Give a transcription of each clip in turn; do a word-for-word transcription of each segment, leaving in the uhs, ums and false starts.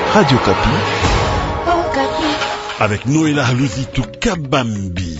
Radio Kapi. Oh, Kapi. Avec Noëlla Luzitu Kabambi.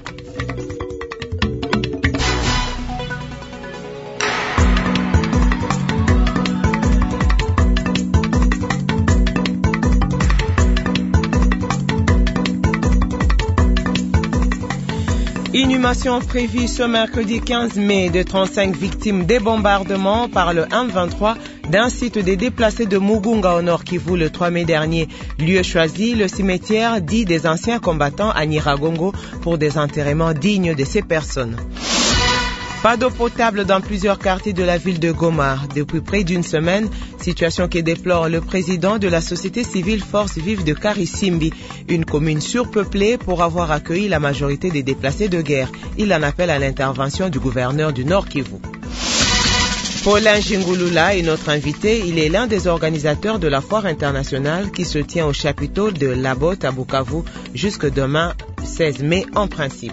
Inhumation prévue ce mercredi quinze mai de trente-cinq victimes des bombardements par le M vingt-trois d'un site des déplacés de Mugunga au Nord Kivu le trois mai dernier. Lieu choisi, le cimetière dit des anciens combattants à Nyiragongo pour des enterrements dignes de ces personnes. Pas d'eau potable dans plusieurs quartiers de la ville de Goma depuis près d'une semaine, situation que déplore le président de la société civile Force Vive de Karisimbi, une commune surpeuplée pour avoir accueilli la majorité des déplacés de guerre. Il en appelle à l'intervention du gouverneur du Nord Kivu. Paulin Jingulula est notre invité. Il est l'un des organisateurs de la foire internationale qui se tient au chapiteau de Labot à Bukavu jusque demain seize mai en principe.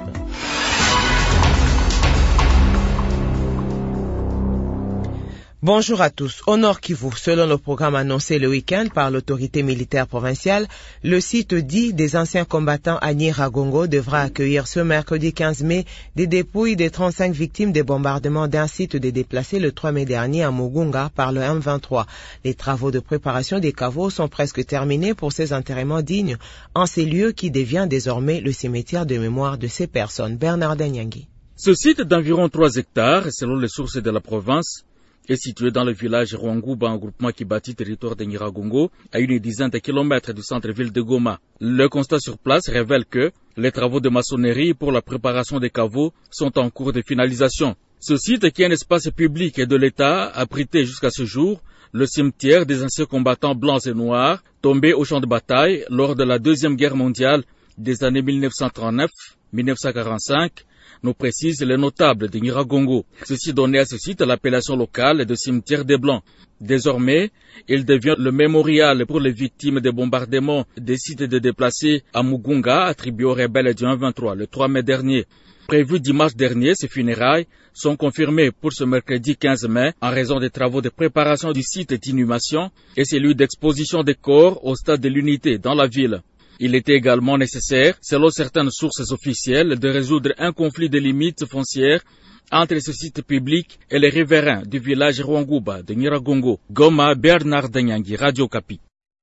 Bonjour à tous. Au Nord Kivu, selon le programme annoncé le week-end par l'autorité militaire provinciale, le site dit des anciens combattants à Nyiragongo devra accueillir ce mercredi quinze mai des dépouilles des trente-cinq victimes des bombardements d'un site des déplacés le trois mai dernier à Mugunga par le M vingt-trois. Les travaux de préparation des caveaux sont presque terminés pour ces enterrements dignes en ces lieux qui devient désormais le cimetière de mémoire de ces personnes. Bernard Danyangui. Ce site d'environ trois hectares, selon les sources de la province, est situé dans le village Rwangouba, un groupement qui bâtit territoire de Nyiragongo, à une dizaine de kilomètres du centre-ville de Goma. Le constat sur place révèle que les travaux de maçonnerie pour la préparation des caveaux sont en cours de finalisation. Ce site, qui est un espace public et de l'État, abritait jusqu'à ce jour le cimetière des anciens combattants blancs et noirs tombés au champ de bataille lors de la Deuxième Guerre mondiale des années mille neuf cent trente-neuf à mille neuf cent quarante-cinq, nous précisent les notables de Nyiragongo. Ceci donnait à ce site l'appellation locale de cimetière des Blancs. Désormais, il devient le mémorial pour les victimes des bombardements des sites de déplacés à Mugunga, attribués aux rebelles du M vingt-trois le trois mai dernier. Prévu dimanche dernier, ces funérailles sont confirmées pour ce mercredi quinze mai en raison des travaux de préparation du site d'inhumation et celui d'exposition des corps au stade de l'unité dans la ville. Il était également nécessaire, selon certaines sources officielles, de résoudre un conflit de limites foncières entre ce site public et les riverains du village Rwangouba de Nyiragongo. Goma, Bernard Danyangui, Radio Kapi.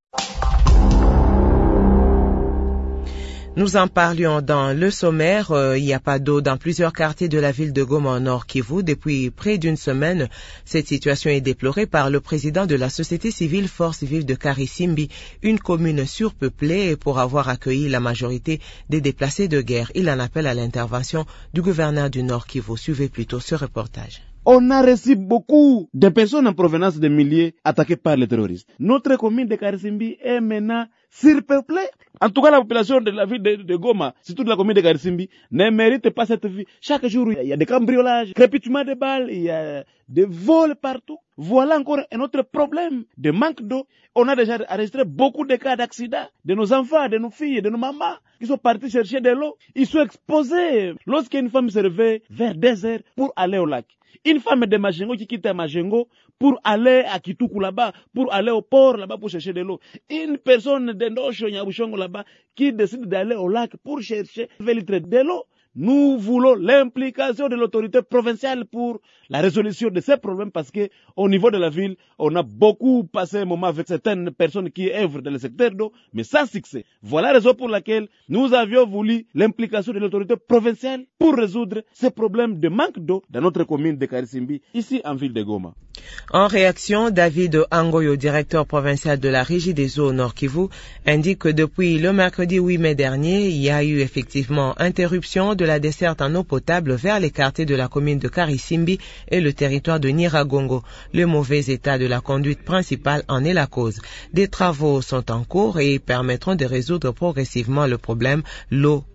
Nous en parlions dans le sommaire. Euh, il n'y a pas d'eau dans plusieurs quartiers de la ville de Goma au Nord Kivu depuis près d'une semaine. Cette situation est déplorée par le président de la société civile Force Vive de Karisimbi, une commune surpeuplée pour avoir accueilli la majorité des déplacés de guerre. Il en appelle à l'intervention du gouverneur du Nord Kivu. Suivez plutôt ce reportage. On a reçu beaucoup de personnes en provenance des milliers attaquées par les terroristes. Notre commune de Karisimbi est maintenant surpeuplée. En tout cas, la population de la ville de, de Goma, surtout de la commune de Karisimbi, ne mérite pas cette vie. Chaque jour, il y a des cambriolages, crépitement de balles, il y a des vols partout. Voilà encore un autre problème de manque d'eau. On a déjà enregistré beaucoup de cas d'accidents de nos enfants, de nos filles, de nos mamans qui sont partis chercher de l'eau. Ils sont exposés lorsqu'une femme se réveille vers deux heures pour aller au lac. Une femme de Majengo qui quitte Majengo pour aller à Kituku là-bas, pour aller au port là-bas pour chercher de l'eau. Une personne de Ndosho, Nyabushongo là-bas qui décide d'aller au lac pour chercher vingt litres de l'eau. Nous voulons l'implication de l'autorité provinciale pour la résolution de ces problèmes parce que au niveau de la ville, on a beaucoup passé un moment avec certaines personnes qui œuvrent dans le secteur d'eau, mais sans succès. Voilà la raison pour laquelle nous avions voulu l'implication de l'autorité provinciale pour résoudre ces problèmes de manque d'eau dans notre commune de Karisimbi, ici en ville de Goma. En réaction, David Angoyo, directeur provincial de la Régie des eaux au Nord Kivu, indique que depuis le mercredi huit mai dernier, il y a eu effectivement interruption de la desserte en eau potable vers les quartiers de la commune de Karisimbi et le territoire de Nyiragongo. Le mauvais état de la conduite principale en est la cause. Des travaux sont en cours et permettront de résoudre progressivement le problème. L'eau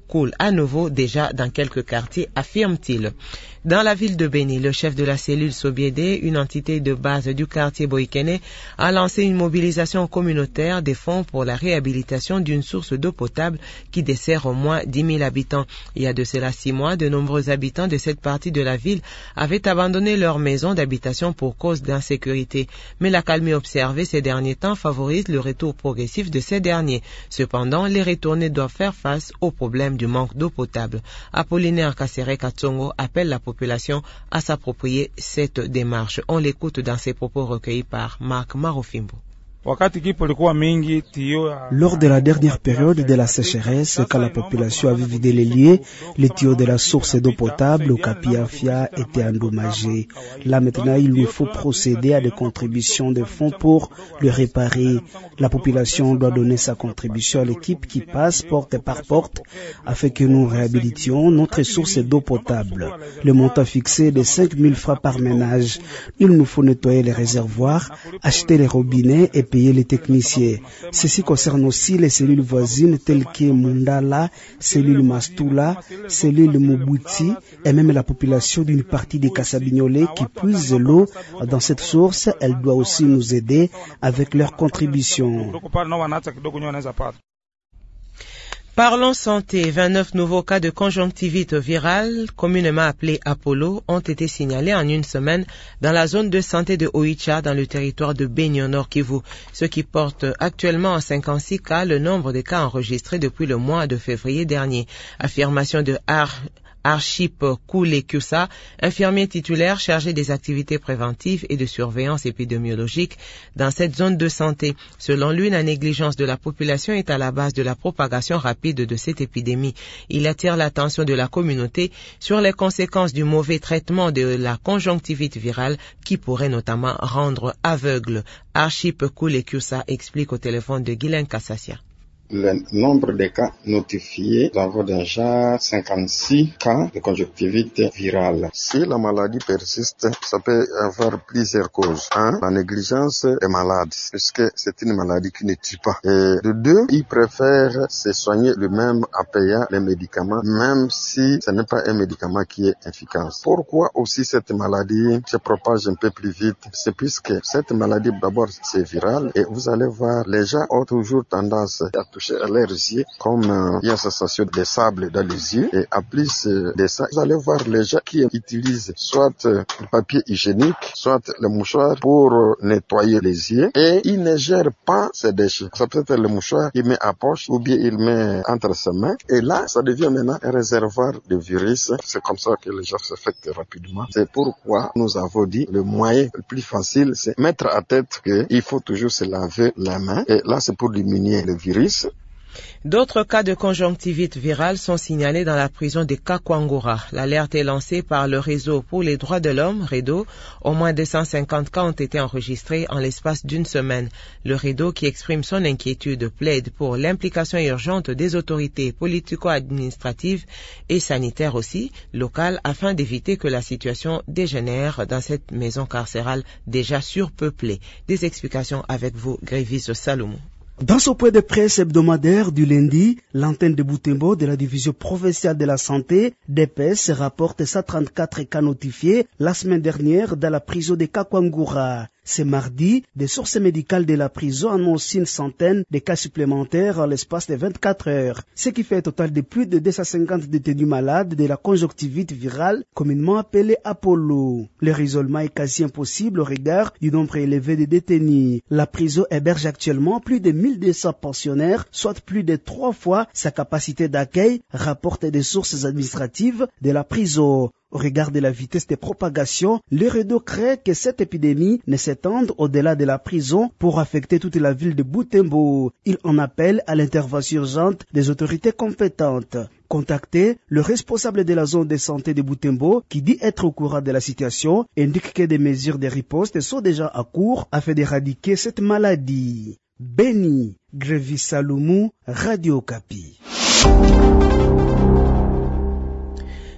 coule à nouveau déjà dans quelques quartiers, affirme-t-il. Dans la ville de Beni, le chef de la cellule Sobiédé, une entité de base du quartier Boïkene, a lancé une mobilisation communautaire des fonds pour la réhabilitation d'une source d'eau potable qui dessert au moins dix mille habitants. Il y a de cela six mois, de nombreux habitants de cette partie de la ville avaient abandonné leur maison d'habitation pour cause d'insécurité. Mais la calmie observée ces derniers temps favorise le retour progressif de ces derniers. Cependant, les retournés doivent faire face au problème du manque d'eau potable. Apollinaire Kassere Katsongo appelle la population à s'approprier cette démarche. On l'écoute dans ses propos recueillis par Marc Marofimbo. Lors de la dernière période de la sécheresse, quand la population avait vidé les lieux, les tuyaux de la source d'eau potable au Capiafia étaient endommagés. Là maintenant, il nous faut procéder à des contributions de fonds pour le réparer. La population doit donner sa contribution à l'équipe qui passe porte par porte afin que nous réhabilitions notre source d'eau potable. Le montant fixé est de cinq mille francs par ménage. Il nous faut nettoyer les réservoirs, acheter les robinets et payer les techniciens. Ceci concerne aussi les cellules voisines telles que Mundala, cellule Mastula, cellule Mobuti et même la population d'une partie des Kassabignolais qui puise l'eau dans cette source. Elle doit aussi nous aider avec leurs contributions. Parlons santé. vingt-neuf nouveaux cas de conjonctivite virale, communément appelés Apollo, ont été signalés en une semaine dans la zone de santé de Oicha, dans le territoire de Beni au Nord Kivu, ce qui porte actuellement à cinquante-six cas le nombre de cas enregistrés depuis le mois de février dernier. Affirmation de Ar Archip Koulekusa, infirmier titulaire chargé des activités préventives et de surveillance épidémiologique dans cette zone de santé. Selon lui, la négligence de la population est à la base de la propagation rapide de cette épidémie. Il attire l'attention de la communauté sur les conséquences du mauvais traitement de la conjonctivite virale qui pourrait notamment rendre aveugle. Archip Koulekusa explique au téléphone de Guylaine Kassassia. Le nombre de cas notifiés, nous avons déjà cinquante-six cas de conjonctivite virale. Si la maladie persiste, ça peut avoir plusieurs causes. Un, la négligence des malades, puisque c'est une maladie qui ne tue pas. Et de deux, ils préfèrent se soigner eux-mêmes en payant les médicaments, même si ce n'est pas un médicament qui est efficace. Pourquoi aussi cette maladie se propage un peu plus vite? C'est puisque cette maladie, d'abord, c'est viral, et vous allez voir, les gens ont toujours tendance à toucher à leurs yeux, comme euh, il y a une sensation de sable dans les yeux, et à plus euh, de ça, vous allez voir les gens qui utilisent soit euh, le papier hygiénique, soit le mouchoir pour euh, nettoyer les yeux, et ils ne gèrent pas ces déchets. Ça peut être le mouchoir qu'il met à poche, ou bien il met entre ses mains, et là, ça devient maintenant un réservoir de virus. C'est comme ça que les gens s'affectent rapidement. C'est pourquoi nous avons dit, le moyen le plus facile, c'est mettre à tête qu'il faut toujours se laver la main, et là, c'est pour diminuer le virus. D'autres cas de conjonctivite virale sont signalés dans la prison de Kakwangura. L'alerte est lancée par le réseau pour les droits de l'homme, REDO. Au moins deux cent cinquante cas ont été enregistrés en l'espace d'une semaine. Le REDO, qui exprime son inquiétude, plaide pour l'implication urgente des autorités politico-administratives et sanitaires aussi, locales, afin d'éviter que la situation dégénère dans cette maison carcérale déjà surpeuplée. Des explications avec vous, Grévis Salomon. Dans ce point de presse hebdomadaire du lundi, l'antenne de Butembo de la division provinciale de la santé, D P S, rapporte cent trente-quatre cas notifiés la semaine dernière dans la prison de Kakwangura. Ce mardi, des sources médicales de la prison annoncent une centaine de cas supplémentaires en l'espace de vingt-quatre heures, ce qui fait un total de plus de deux cent cinquante détenus malades de la conjonctivite virale, communément appelée Apollo. Leur isolement est quasi impossible au regard du nombre élevé de détenus. La prison héberge actuellement plus de mille deux cents pensionnaires, soit plus de trois fois sa capacité d'accueil, rapportent des sources administratives de la prison. Au regard de la vitesse de propagation, le REDO craint que cette épidémie ne s'étende au-delà de la prison pour affecter toute la ville de Butembo. Il en appelle à l'intervention urgente des autorités compétentes. Contacté, le responsable de la zone de santé de Butembo, qui dit être au courant de la situation, indique que des mesures de riposte sont déjà à court afin d'éradiquer cette maladie. Beni, Grévis Salomon, Radio Okapi.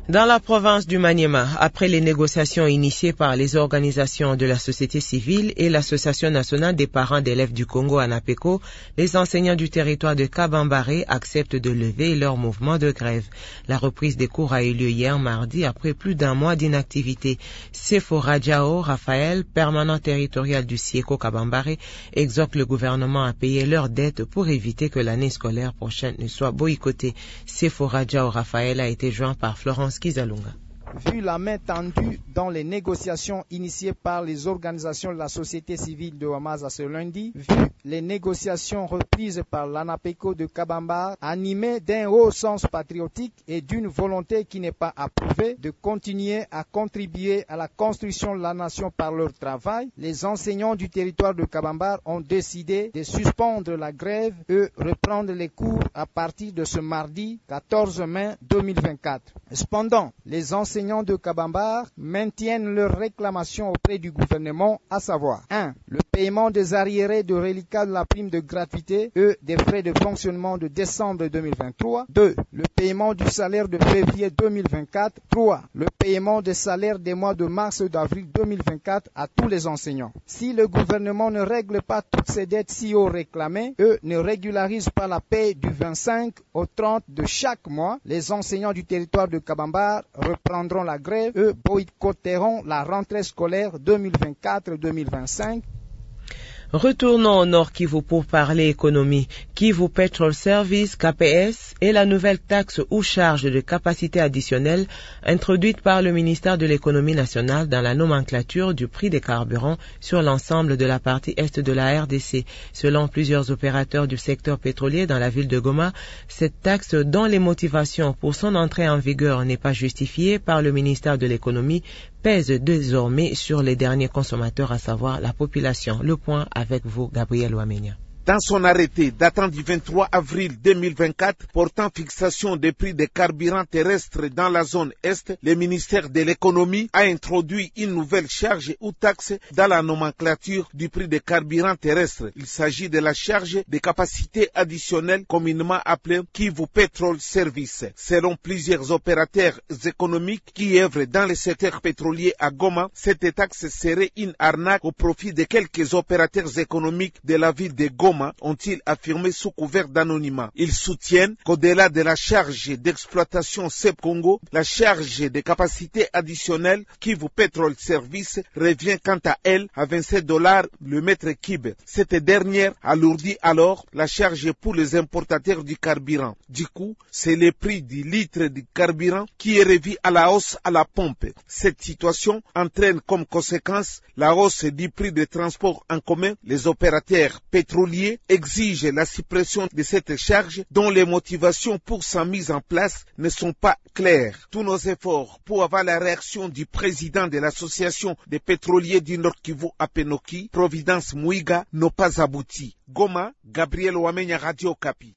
Dans la province du Maniema, après les négociations initiées par les organisations de la société civile et l'Association nationale des parents d'élèves du Congo ANAPECO, les enseignants du territoire de Kabambare acceptent de lever leur mouvement de grève. La reprise des cours a eu lieu hier mardi après plus d'un mois d'inactivité. Sefo Rajao Raphaël, permanent territorial du SIECO Kabambare, exhorte le gouvernement à payer leurs dettes pour éviter que l'année scolaire prochaine ne soit boycottée. Sefo Rajao Raphaël a été joint par Florence Kizalunga. Vu la main tendue dans les négociations initiées par les organisations de la société civile de Wamaza ce lundi, vu les négociations reprises par l'ANAPECO de Kabambare, animées d'un haut sens patriotique et d'une volonté qui n'est pas approuvée de continuer à contribuer à la construction de la nation par leur travail, les enseignants du territoire de Kabambare ont décidé de suspendre la grève et reprendre les cours à partir de ce mardi quatorze mai deux mille vingt-quatre. Cependant, les enseignants de Kabambare maintiennent leurs réclamations auprès du gouvernement, à savoir un. Le paiement des arriérés de reliquats de la prime de gratuité et des frais de fonctionnement de décembre deux mille vingt-trois. deux. Le paiement du salaire de février deux mille vingt-quatre. trois. Le paiement des salaires des mois de mars et d'avril deux mille vingt-quatre à tous les enseignants. Si le gouvernement ne règle pas toutes ces dettes si haut réclamées et ne régularise pas la paie du vingt-cinq au trente de chaque mois, les enseignants du territoire de Kabambare reprendront la grève et boycotteront la rentrée scolaire deux mille vingt-quatre deux mille vingt-cinq. Retournons au Nord Kivu pour parler économie. Kivu Petrol Service, K P S, est la nouvelle taxe ou charge de capacité additionnelle introduite par le ministère de l'économie nationale dans la nomenclature du prix des carburants sur l'ensemble de la partie est de la R D C. Selon plusieurs opérateurs du secteur pétrolier dans la ville de Goma, cette taxe dont les motivations pour son entrée en vigueur n'est pas justifiée par le ministère de l'économie pèse désormais sur les derniers consommateurs, à savoir la population. Le point avec vous, Gabriel Ouamenia. Dans son arrêté datant du vingt-trois avril deux mille vingt-quatre portant fixation des prix des carburants terrestres dans la zone Est, le ministère de l'économie a introduit une nouvelle charge ou taxe dans la nomenclature du prix des carburants terrestres. Il s'agit de la charge de capacité additionnelle communément appelée Kivu Petrol Service. Selon plusieurs opérateurs économiques qui œuvrent dans le secteur pétrolier à Goma, cette taxe serait une arnaque au profit de quelques opérateurs économiques de la ville de Goma, ont-ils affirmé sous couvert d'anonymat. Ils soutiennent qu'au-delà de la charge d'exploitation C E P Congo, la charge de capacité additionnelle Kivu Petrol Service revient quant à elle à vingt-sept dollars le mètre cube. Cette dernière alourdit alors la charge pour les importateurs du carburant. Du coup, c'est le prix du litre du carburant qui est revu à la hausse à la pompe. Cette situation entraîne comme conséquence la hausse du prix de transport en commun. Les opérateurs pétroliers exige la suppression de cette charge dont les motivations pour sa mise en place ne sont pas claires. Tous nos efforts pour avoir la réaction du président de l'association des pétroliers du Nord Kivu à Penoki, Providence Mouiga, n'ont pas abouti. Goma, Gabriel Ouamenya, Radio Okapi.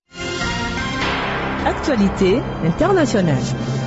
Actualité internationale.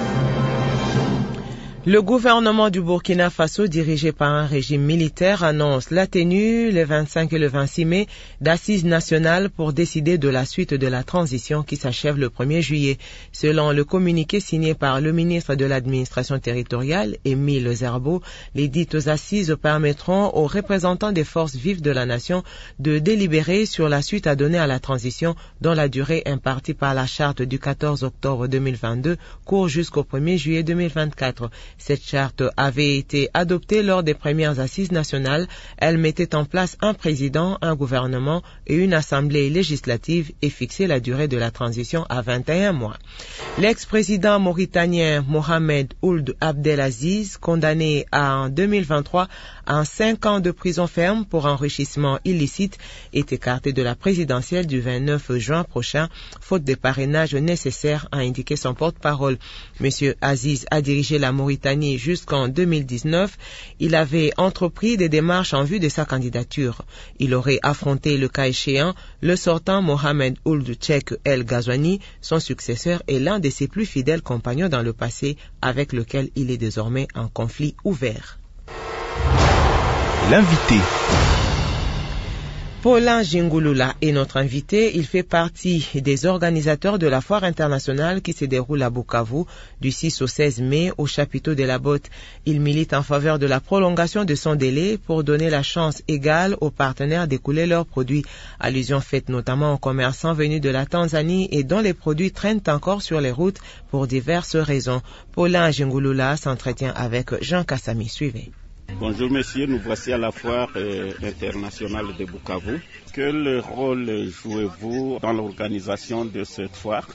Le gouvernement du Burkina Faso, dirigé par un régime militaire, annonce la tenue le vingt-cinq et le vingt-six mai d'assises nationales pour décider de la suite de la transition qui s'achève le premier juillet. Selon le communiqué signé par le ministre de l'administration territoriale, Émile Zerbo, les dites assises permettront aux représentants des forces vives de la nation de délibérer sur la suite à donner à la transition dont la durée impartie par la charte du quatorze octobre deux mille vingt-deux court jusqu'au premier juillet deux mille vingt-quatre. Cette charte avait été adoptée lors des premières assises nationales. Elle mettait en place un président, un gouvernement et une assemblée législative et fixait la durée de la transition à vingt et un mois. L'ex-président mauritanien Mohamed Ould Abdelaziz, condamné en deux mille vingt-trois à cinq ans de prison ferme pour enrichissement illicite, est écarté de la présidentielle du vingt-neuf juin prochain, faute de parrainage nécessaire, a indiqué son porte-parole. Monsieur Aziz a dirigé la Mauritanie jusqu'en deux mille dix-neuf. Il avait entrepris des démarches en vue de sa candidature. Il aurait affronté le cas échéant le sortant Mohamed Ould Cheikh El Ghazouani, son successeur et l'un de ses plus fidèles compagnons dans le passé, avec lequel il est désormais en conflit ouvert. L'invité. Paulin Jingulula est notre invité. Il fait partie des organisateurs de la foire internationale qui se déroule à Bukavu du six au seize mai au chapiteau de la Botte. Il milite en faveur de la prolongation de son délai pour donner la chance égale aux partenaires d'écouler leurs produits. Allusion faite notamment aux commerçants venus de la Tanzanie et dont les produits traînent encore sur les routes pour diverses raisons. Paulin Jingulula s'entretient avec Jean Kassami. Suivez. Bonjour messieurs, nous voici à la foire euh, internationale de Bukavu. Quel rôle jouez-vous dans l'organisation de cette foire?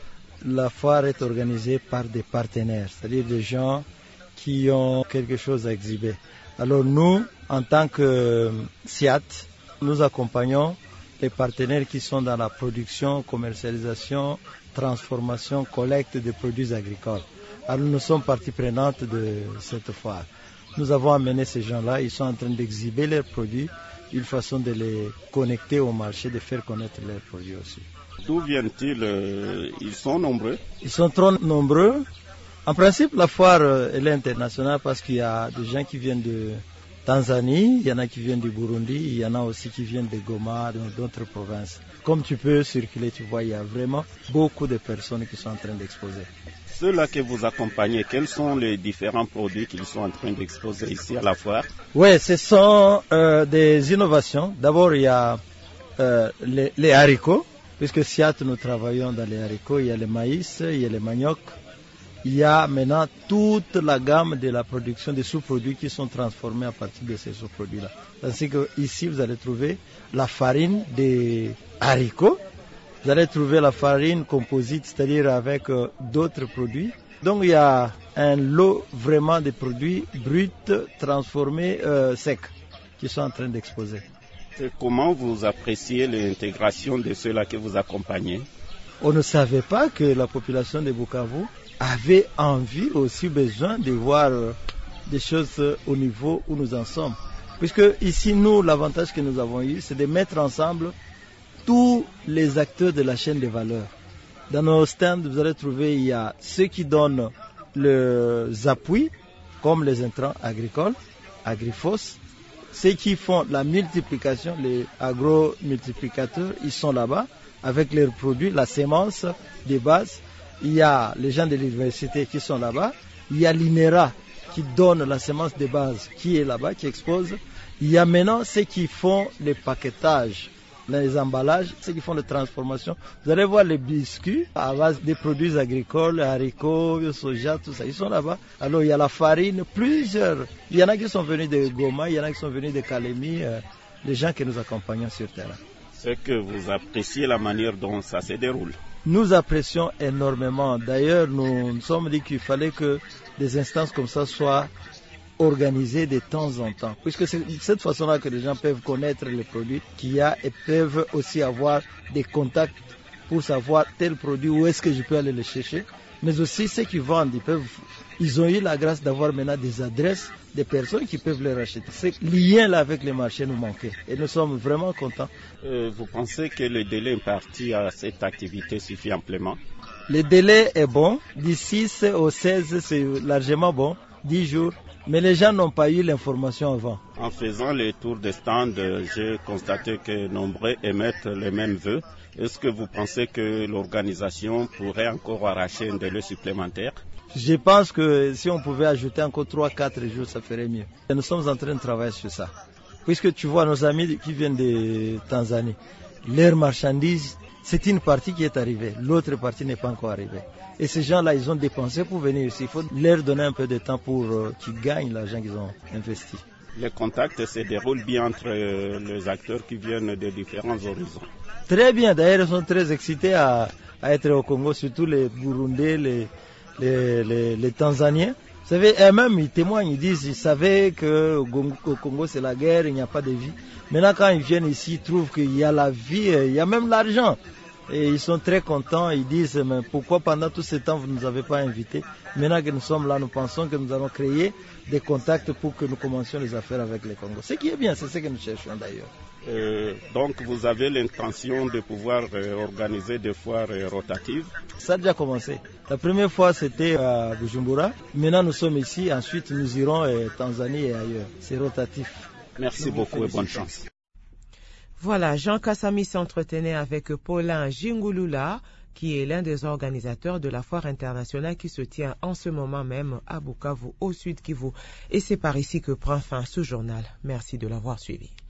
La foire est organisée par des partenaires, c'est-à-dire des gens qui ont quelque chose à exhiber. Alors nous, en tant que euh, S I A T, nous accompagnons les partenaires qui sont dans la production, commercialisation, transformation, collecte de produits agricoles. Alors nous sommes partie prenante de cette foire. Nous avons amené ces gens-là, ils sont en train d'exhiber leurs produits, une façon de les connecter au marché, de faire connaître leurs produits aussi. D'où viennent-ils? Ils sont nombreux? Ils sont trop nombreux. En principe, la foire elle est internationale parce qu'il y a des gens qui viennent de Tanzanie, il y en a qui viennent du Burundi, il y en a aussi qui viennent de Goma, d'autres provinces. Comme tu peux circuler, tu vois, il y a vraiment beaucoup de personnes qui sont en train d'exposer. Ceux-là que vous accompagnez, quels sont les différents produits qu'ils sont en train d'exposer ici à la foire? Oui, ce sont euh, des innovations. D'abord, il y a euh, les, les haricots, puisque S I A T, nous travaillons dans les haricots. Il y a le maïs, il y a le manioc. Il y a maintenant toute la gamme de la production des sous-produits qui sont transformés à partir de ces sous-produits-là. Ainsi que ici, vous allez trouver la farine des haricots. Vous allez trouver la farine composite, c'est-à-dire avec euh, d'autres produits. Donc il y a un lot vraiment de produits bruts, transformés, euh, secs, qui sont en train d'exposer. Et comment vous appréciez l'intégration de ceux-là que vous accompagnez? On ne savait pas que la population de Bukavu avait envie, aussi besoin de voir euh, des choses euh, au niveau où nous en sommes. Puisque ici, nous, l'avantage que nous avons eu, c'est de mettre ensemble tous les acteurs de la chaîne de valeur. Dans nos stands, vous allez trouver, il y a ceux qui donnent les appuis, comme les intrants agricoles, Agrifos. Ceux qui font la multiplication, les agro-multiplicateurs, ils sont là-bas, avec leurs produits, la sémence de base. Il y a les gens de l'université qui sont là-bas. Il y a l'I N E R A qui donne la sémence de base, qui est là-bas, qui expose. Il y a maintenant ceux qui font le paquetage, les emballages, ceux qui font les transformations. Vous allez voir les biscuits à base des produits agricoles, haricots, soja, tout ça. Ils sont là-bas. Alors il y a la farine, plusieurs. Il y en a qui sont venus de Goma, il y en a qui sont venus de Kalemi, euh, les gens que nous accompagnons sur terrain. C'est que vous appréciez la manière dont ça se déroule. Nous apprécions énormément. D'ailleurs, nous nous sommes dit qu'il fallait que des instances comme ça soient organisées de temps en temps. Puisque c'est de cette façon-là que les gens peuvent connaître les produits qu'il y a et peuvent aussi avoir des contacts pour savoir tel produit, où est-ce que je peux aller le chercher. Mais aussi ceux qui vendent, ils, peuvent, ils ont eu la grâce d'avoir maintenant des adresses des personnes qui peuvent les racheter. Ce lien-là avec les marchés nous manquait et nous sommes vraiment contents. Euh, vous pensez que le délai imparti à cette activité suffit amplement? Le délai est bon. Du six au seize, c'est largement bon. dix jours. Mais les gens n'ont pas eu l'information avant. En faisant les tours des stands, j'ai constaté que nombreux émettent les mêmes vœux. Est-ce que vous pensez que l'organisation pourrait encore arracher un délai supplémentaire? Je pense que si on pouvait ajouter encore trois à quatre jours, ça ferait mieux. Et nous sommes en train de travailler sur ça. Puisque tu vois nos amis qui viennent de Tanzanie, leurs marchandises, c'est une partie qui est arrivée, l'autre partie n'est pas encore arrivée. Et ces gens-là, ils ont dépensé pour venir ici. Il faut leur donner un peu de temps pour euh, qu'ils gagnent l'argent qu'ils ont investi. Les contacts se déroulent bien entre euh, les acteurs qui viennent de différents horizons. Très bien, d'ailleurs, ils sont très excités à, à être au Congo, surtout les Burundais, les, les, les, les Tanzaniens. Vous savez, eux-mêmes, ils témoignent, ils disent, ils savaient qu'au Congo, c'est la guerre, il n'y a pas de vie. Maintenant, quand ils viennent ici, ils trouvent qu'il y a la vie, il y a même l'argent. Et ils sont très contents, ils disent, mais pourquoi pendant tout ce temps vous ne nous avez pas invités? Maintenant que nous sommes là, nous pensons que nous allons créer des contacts pour que nous commencions les affaires avec les Congos. Ce qui est bien, c'est ce que nous cherchons d'ailleurs. Euh, donc vous avez l'intention de pouvoir euh, organiser des foires euh, rotatives? Ça a déjà commencé. La première fois c'était à Bujumbura. Maintenant nous sommes ici, ensuite nous irons en Tanzanie et ailleurs. C'est rotatif. Merci beaucoup et bonne chance. Voilà, Jean Kassami s'entretenait avec Paulin Jingulula, qui est l'un des organisateurs de la foire internationale qui se tient en ce moment même à Bukavu, au Sud Kivu. Et c'est par ici que prend fin ce journal. Merci de l'avoir suivi.